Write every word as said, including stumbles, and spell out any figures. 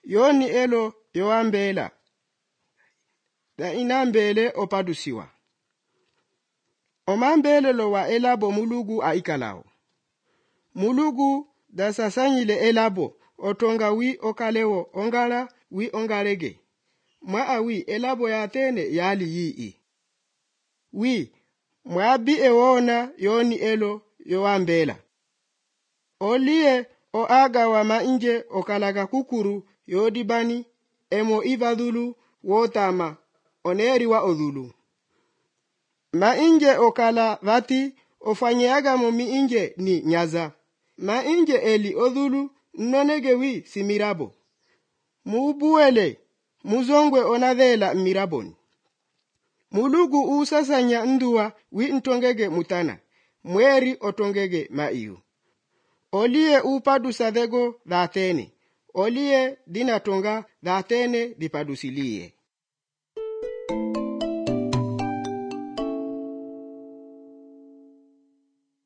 yoni elo yoambela da inambele opadusiwa omambele lo wa elabo mulugu aikalao mulugu da sasanyile elabo otonga wi okalewo ongala wi ongalege mwa awi elabo ya tene yali yii wi mwabi ewona yoni elo yoambela olie oaga wa mainje okalaga kukuru yodibani emo ivadhulu wotama oneri wa odhulu mainje okala vati ofanyeaga mo miinje ni nyaza mainje eli odhulu nnonegewi simirabo muubuele muzongwe onavela miraboni mulugu usasanya ndua wi ntongege mutana mweri otongege maiu olie upadusa dhego dhatene olie dinatonga dhatene dipadusilie